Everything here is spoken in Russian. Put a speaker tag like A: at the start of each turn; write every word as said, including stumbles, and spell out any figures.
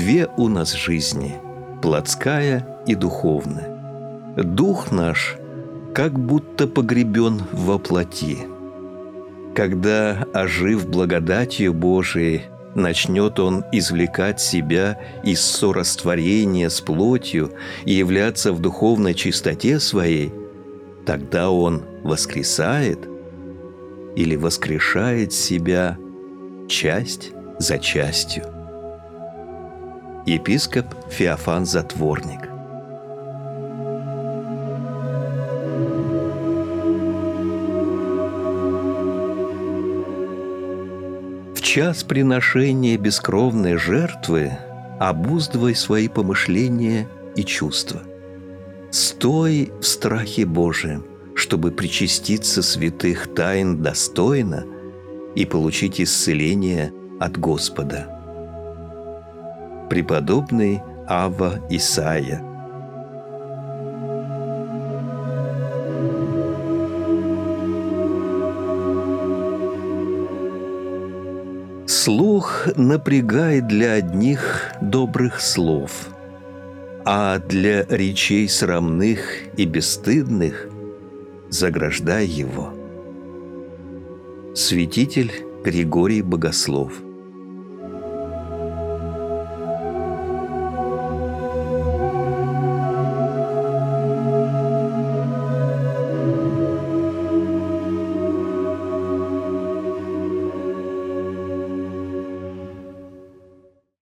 A: Две у нас жизни – плотская и духовная. Дух наш как будто погребен во плоти. Когда, ожив благодатью Божией, начнет он извлекать себя из сорастворения с плотью и являться в духовной чистоте своей, тогда он воскресает или воскрешает себя часть за частью. Епископ Феофан Затворник. В час приношения бескровной жертвы обуздывай свои помышления и чувства. Стой в страхе Божием, чтобы причаститься святых тайн достойно и получить исцеление от Господа. Преподобный Авва Исайя. Слух напрягай для одних добрых слов, а для речей срамных и бесстыдных заграждай его. Святитель Григорий Богослов.